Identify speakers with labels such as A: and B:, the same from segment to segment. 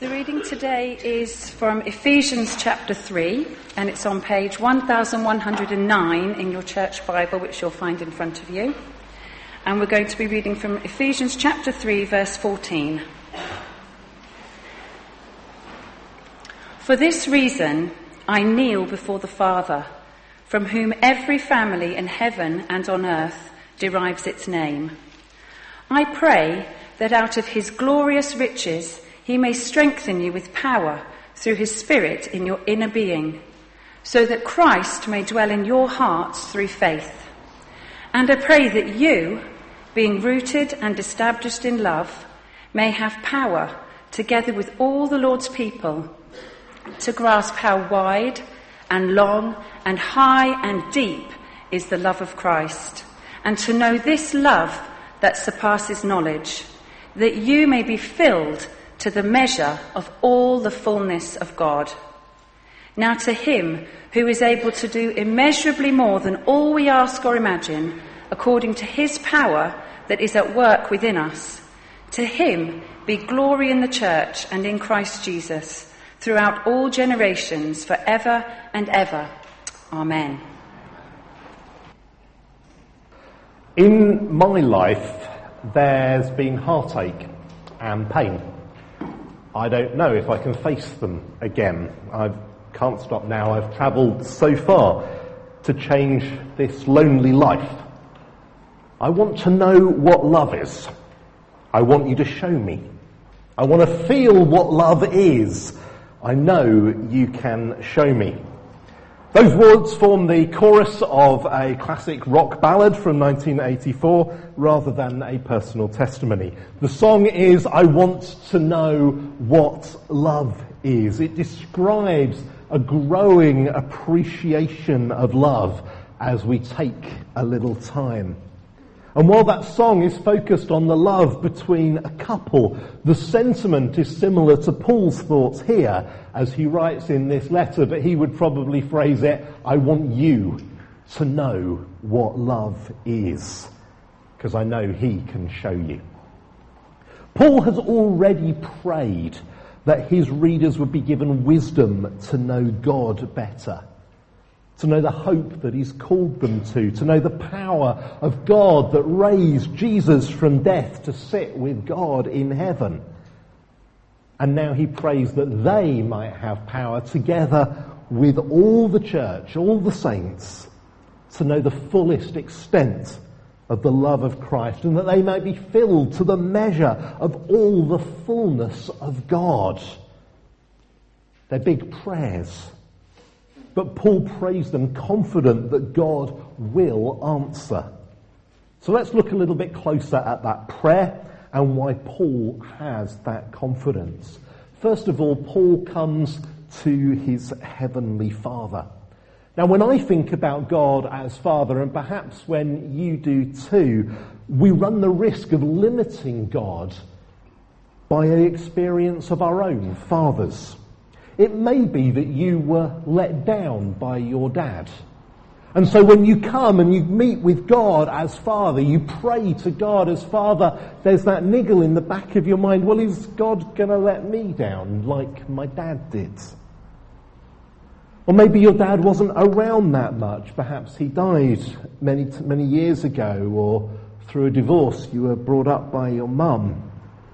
A: The reading today is from Ephesians chapter 3, and it's on page 1109 in your church Bible, which you'll find in front of you. And we're going to be reading from Ephesians chapter 3, verse 14. For this reason I kneel before the Father, from whom every family in heaven and on earth derives its name. I pray that out of his glorious riches he may strengthen you with power through his Spirit in your inner being, so that Christ may dwell in your hearts through faith. And I pray that you, being rooted and established in love, may have power, together with all the Lord's people, to grasp how wide and long and high and deep is the love of Christ, and to know this love that surpasses knowledge, that you may be filled to the measure of all the fullness of God. Now to him who is able to do immeasurably more than all we ask or imagine, according to his power that is at work within us, to him be glory in the church and in Christ Jesus, throughout all generations, forever and ever. Amen.
B: In my life, there's been heartache and pain. I don't know if I can face them again. I can't stop now. I've travelled so far to change this lonely life. I want to know what love is. I want you to show me. I want to feel what love is. I know you can show me. Those words form the chorus of a classic rock ballad from 1984 rather than a personal testimony. The song is I Want to Know What Love Is. It describes a growing appreciation of love as we take a little time. And while that song is focused on the love between a couple, the sentiment is similar to Paul's thoughts here as he writes in this letter, but he would probably phrase it, I want you to know what love is, because I know he can show you. Paul has already prayed that his readers would be given wisdom to know God better, to know the hope that he's called them to know the power of God that raised Jesus from death to sit with God in heaven. And now he prays that they might have power together with all the church, all the saints, to know the fullest extent of the love of Christ, and that they might be filled to the measure of all the fullness of God. They're big prayers. But Paul prays them confident that God will answer. So let's look a little bit closer at that prayer and why Paul has that confidence. First of all, Paul comes to his heavenly Father. Now, when I think about God as Father, and perhaps when you do too, we run the risk of limiting God by an experience of our own fathers. It may be that you were let down by your dad. And so when you come and you meet with God as Father, you pray to God as Father, there's that niggle in the back of your mind, well, is God going to let me down like my dad did? Or maybe your dad wasn't around that much. Perhaps he died many years ago, or through a divorce you were brought up by your mum.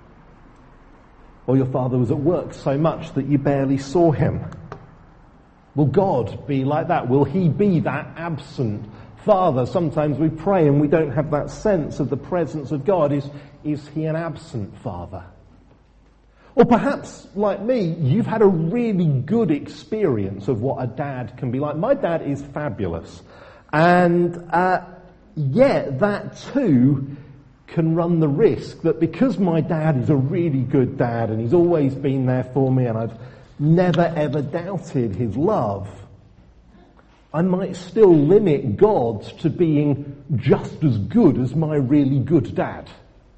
B: Or your father was at work so much that you barely saw him. Will God be like that? Will he be that absent Father? Sometimes we pray and we don't have that sense of the presence of God. Is he an absent Father? Or perhaps, like me, you've had a really good experience of what a dad can be like. My dad is fabulous. And yet that too can run the risk that because my dad is a really good dad and he's always been there for me and I've never ever doubted his love, I might still limit God to being just as good as my really good dad.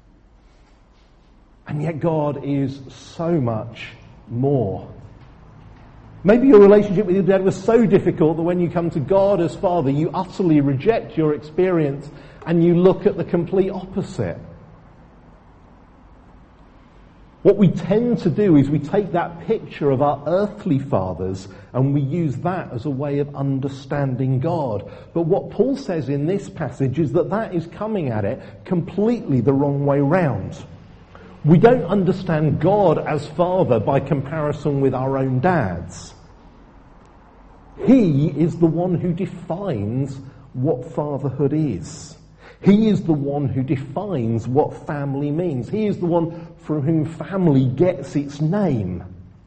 B: And yet God is so much more. Maybe your relationship with your dad was so difficult that when you come to God as Father, you utterly reject your experience and you look at the complete opposite. What we tend to do is we take that picture of our earthly fathers and we use that as a way of understanding God. But what Paul says in this passage is that is coming at it completely the wrong way round. We don't understand God as Father by comparison with our own dads. He is the one who defines what fatherhood is. He is the one who defines what family means. He is the one from whom family gets its name.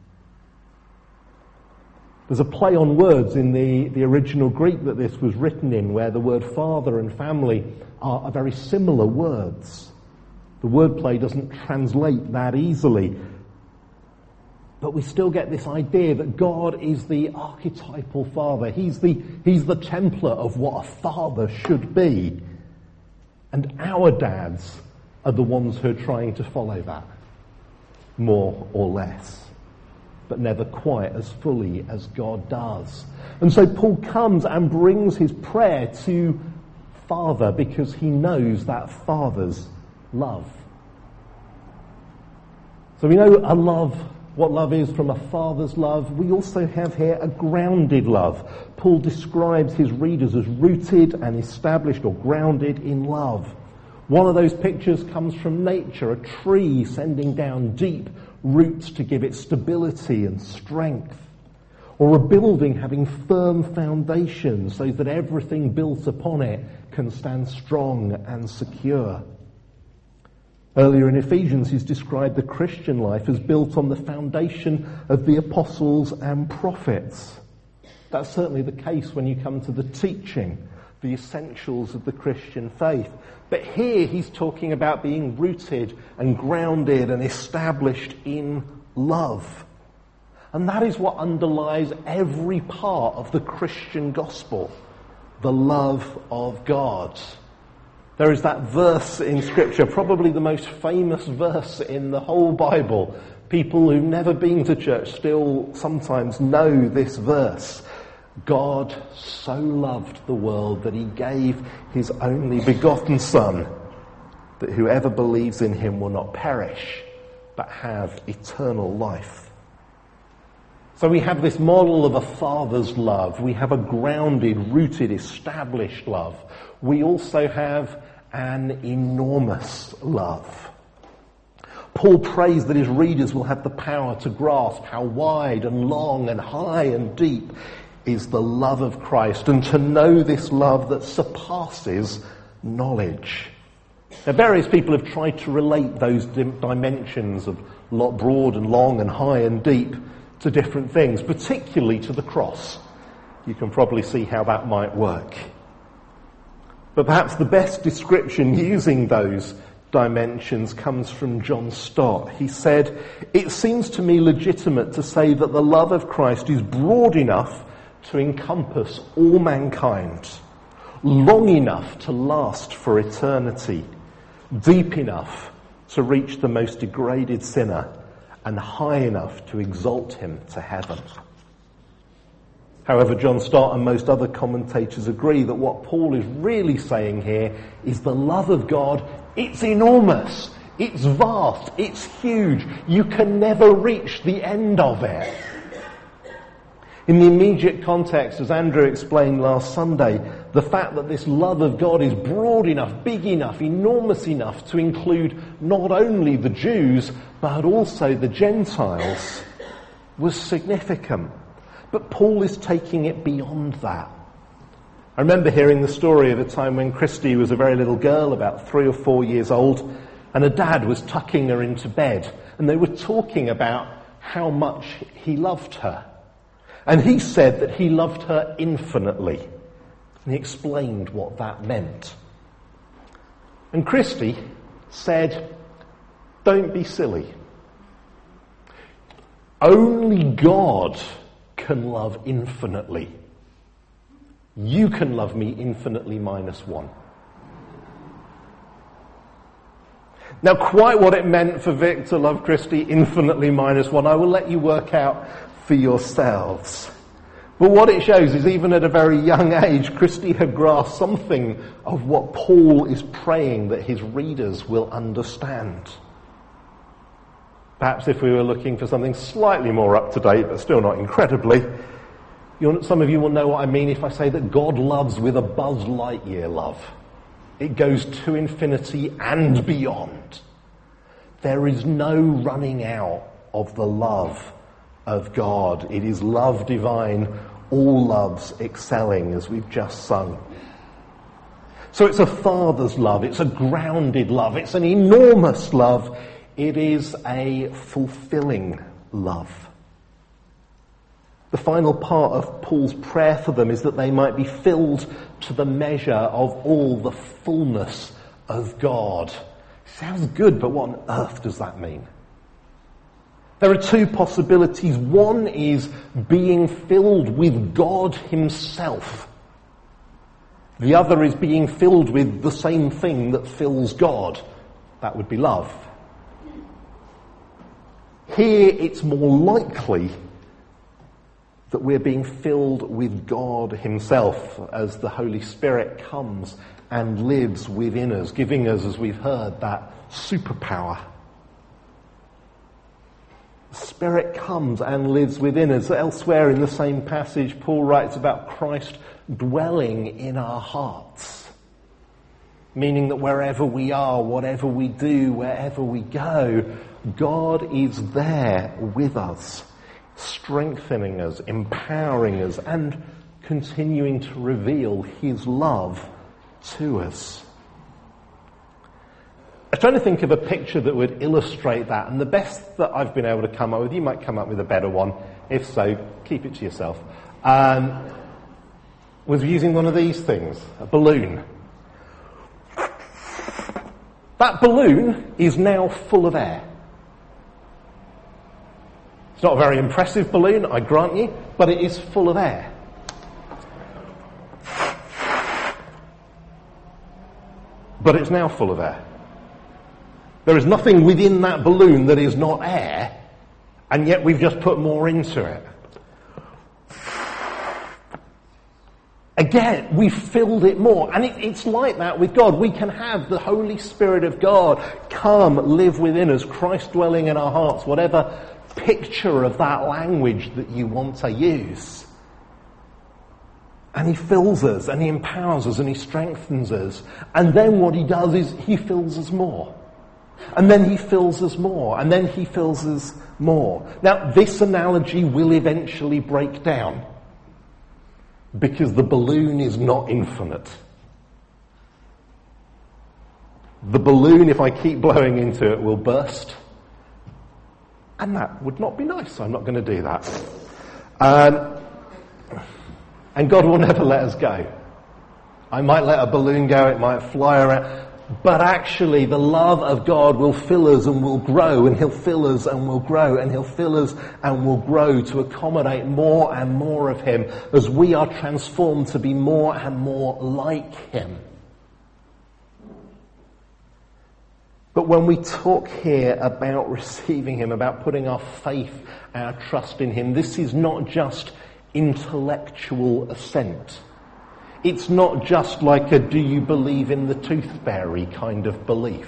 B: There's a play on words in the original Greek that this was written in, where the word father and family are very similar words. The wordplay doesn't translate that easily. But we still get this idea that God is the archetypal father. He's the template of what a father should be. And our dads are the ones who are trying to follow that, more or less, but never quite as fully as God does. And so Paul comes and brings his prayer to Father because he knows that Father's love. So we know what love is from a father's love. We also have here a grounded love. Paul describes his readers as rooted and established or grounded in love. One of those pictures comes from nature, a tree sending down deep roots to give it stability and strength. Or a building having firm foundations so that everything built upon it can stand strong and secure. Earlier in Ephesians, he's described the Christian life as built on the foundation of the apostles and prophets. That's certainly the case when you come to the teaching, the essentials of the Christian faith. But here he's talking about being rooted and grounded and established in love. And that is what underlies every part of the Christian gospel, the love of God. There is that verse in Scripture, probably the most famous verse in the whole Bible. People who've never been to church still sometimes know this verse. God so loved the world that he gave his only begotten Son, that whoever believes in him will not perish, but have eternal life. So we have this model of a father's love. We have a grounded, rooted, established love. We also have an enormous love. Paul prays that his readers will have the power to grasp how wide and long and high and deep is the love of Christ, and to know this love that surpasses knowledge. Now, various people have tried to relate those dimensions of broad and long and high and deep to different things, particularly to the cross. You can probably see how that might work. But perhaps the best description using those dimensions comes from John Stott. He said, "It seems to me legitimate to say that the love of Christ is broad enough to encompass all mankind, long enough to last for eternity, deep enough to reach the most degraded sinner, and high enough to exalt him to heaven." However, John Stott and most other commentators agree that what Paul is really saying here is the love of God, it's enormous, it's vast, it's huge. You can never reach the end of it. In the immediate context, as Andrew explained last Sunday, the fact that this love of God is broad enough, big enough, enormous enough to include not only the Jews, but also the Gentiles, was significant. But Paul is taking it beyond that. I remember hearing the story of a time when Christy was a very little girl, about 3 or 4 years old, and her dad was tucking her into bed, and they were talking about how much he loved her. And he said that he loved her infinitely. And he explained what that meant. And Christy said, "Don't be silly. Only God can love infinitely. You can love me infinitely minus one." Now, quite what it meant for Vic to love Christy infinitely minus one, I will let you work out for yourselves. But what it shows is even at a very young age, Christy had grasped something of what Paul is praying that his readers will understand. Perhaps if we were looking for something slightly more up to date, but still not incredibly, some of you will know what I mean if I say that God loves with a Buzz Lightyear love. It goes to infinity and beyond. There is no running out of the love of God. It is love divine, all loves excelling, as we've just sung. So it's a father's love, it's a grounded love, it's an enormous love, it is a fulfilling love. The final part of Paul's prayer for them is that they might be filled to the measure of all the fullness of God. Sounds good, but what on earth does that mean? There are two possibilities. One is being filled with God himself. The other is being filled with the same thing that fills God. That would be love. Here it's more likely that we're being filled with God himself as the Holy Spirit comes and lives within us, giving us, as we've heard, that superpower. The Spirit comes and lives within us. Elsewhere in the same passage, Paul writes about Christ dwelling in our hearts, meaning that wherever we are, whatever we do, wherever we go, God is there with us, strengthening us, empowering us, and continuing to reveal his love to us. I was trying to think of a picture that would illustrate that, and the best that I've been able to come up with, you might come up with a better one, if so, keep it to yourself, was using one of these things, a balloon. That balloon is now full of air. It's not a very impressive balloon, I grant you, but it is full of air. But it's now full of air. There is nothing within that balloon that is not air, and yet we've just put more into it. Again, we've filled it more. And it's like that with God. We can have the Holy Spirit of God come, live within us, Christ dwelling in our hearts, whatever picture of that language that you want to use. And he fills us, and he empowers us, and he strengthens us. And then what he does is he fills us more. And then he fills us more. And then he fills us more. Now, this analogy will eventually break down, because the balloon is not infinite. The balloon, if I keep blowing into it, will burst. And that would not be nice, so I'm not going to do that. And God will never let us go. I might let a balloon go, it might fly around, but actually the love of God will fill us and will grow, and he'll fill us and will grow, and he'll fill us and will grow to accommodate more and more of him as we are transformed to be more and more like him. But when we talk here about receiving him, about putting our faith, our trust in him, this is not just intellectual assent. It's not just like a do you believe in the tooth fairy kind of belief.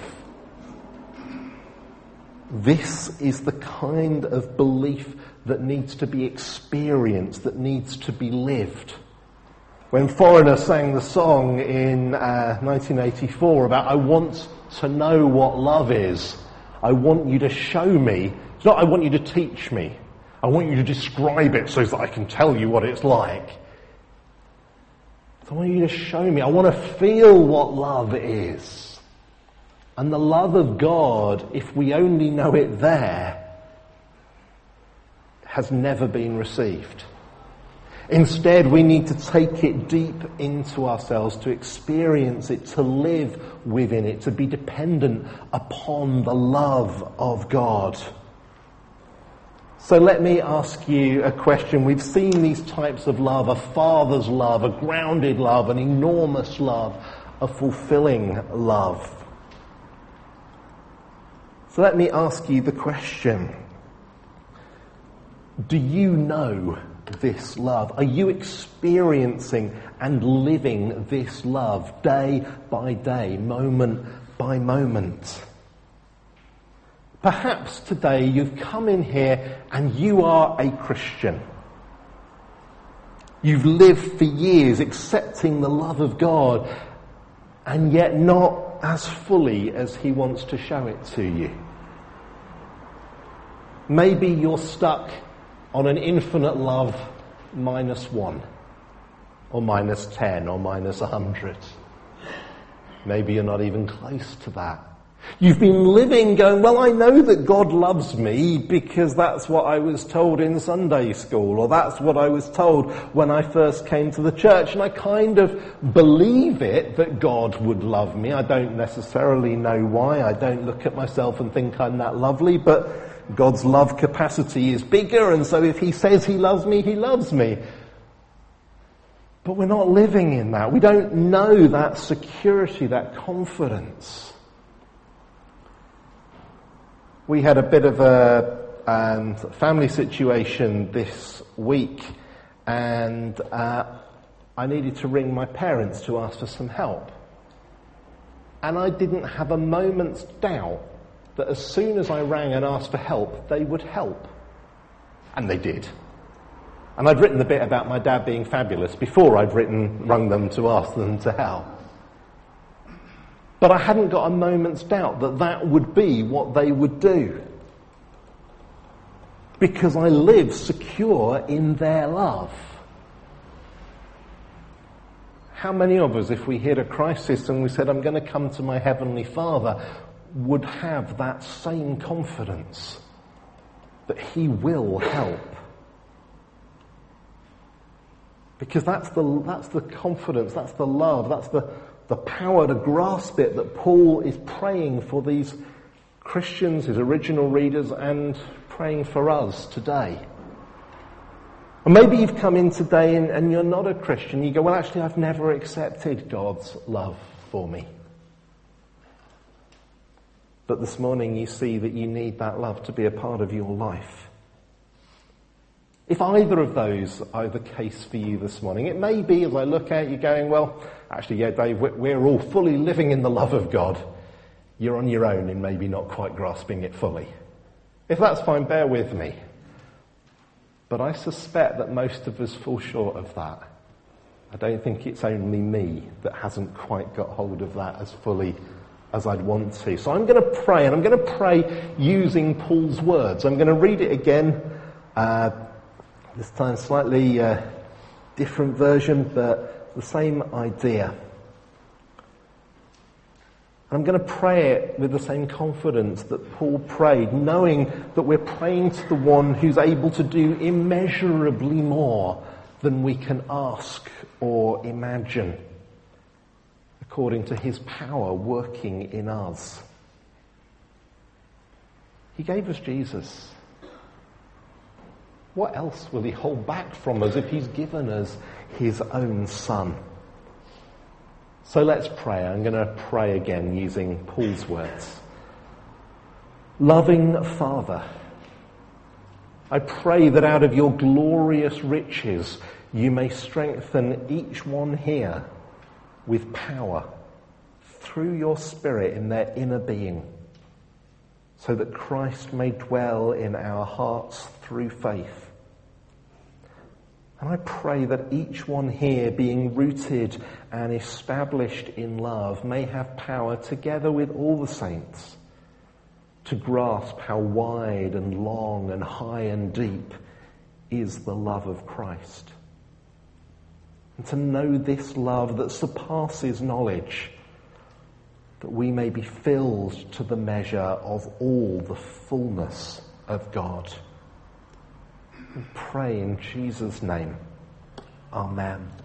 B: This is the kind of belief that needs to be experienced, that needs to be lived. When Foreigner sang the song in 1984 about I want to know what love is, I want you to show me. It's not I want you to teach me. I want you to describe it so that I can tell you what it's like. I want you to show me. I want to feel what love is. And the love of God, if we only know it there, has never been received. Instead, we need to take it deep into ourselves, to experience it, to live within it, to be dependent upon the love of God. So let me ask you a question. We've seen these types of love, a father's love, a grounded love, an enormous love, a fulfilling love. So let me ask you the question. Do you know this love? Are you experiencing and living this love day by day, moment by moment? Perhaps today you've come in here and you are a Christian. You've lived for years accepting the love of God, and yet not as fully as he wants to show it to you. Maybe you're stuck on an infinite love -1, or -10, or -100. Maybe you're not even close to that. You've been living going, well, I know that God loves me because that's what I was told in Sunday school, or that's what I was told when I first came to the church, and I kind of believe it, that God would love me. I don't necessarily know why. I don't look at myself and think I'm that lovely, but God's love capacity is bigger, and so if he says he loves me, he loves me. But we're not living in that. We don't know that security, that confidence. We had a bit of a family situation this week, and I needed to ring my parents to ask for some help. And I didn't have a moment's doubt that as soon as I rang and asked for help, they would help. And they did. And I'd written the bit about my dad being fabulous before I'd rung them to ask them to help. But I hadn't got a moment's doubt that that would be what they would do. Because I live secure in their love. How many of us, if we hit a crisis and we said, I'm going to come to my Heavenly Father, would have that same confidence that he will help? Because that's the confidence, that's the love, that's the power to grasp it that Paul is praying for these Christians, his original readers, and praying for us today. Or maybe you've come in today and you're not a Christian. You go, well, actually, I've never accepted God's love for me. But this morning you see that you need that love to be a part of your life. If either of those are the case for you this morning, it may be, as I look at you going, well, actually, yeah, Dave, we're all fully living in the love of God. You're on your own in maybe not quite grasping it fully. If that's fine, bear with me. But I suspect that most of us fall short of that. I don't think it's only me that hasn't quite got hold of that as fully as I'd want to. So I'm going to pray, and I'm going to pray using Paul's words. I'm going to read it again. This time slightly different version, but the same idea. I'm going to pray it with the same confidence that Paul prayed, knowing that we're praying to the one who's able to do immeasurably more than we can ask or imagine, according to his power working in us. He gave us Jesus. What else will he hold back from us if he's given us his own Son? So let's pray. I'm going to pray again using Paul's words. Loving Father, I pray that out of your glorious riches you may strengthen each one here with power through your Spirit in their inner being, so that Christ may dwell in our hearts through faith. And I pray that each one here, being rooted and established in love, may have power, together with all the saints, to grasp how wide and long and high and deep is the love of Christ. And to know this love that surpasses knowledge, that we may be filled to the measure of all the fullness of God. We pray in Jesus' name. Amen.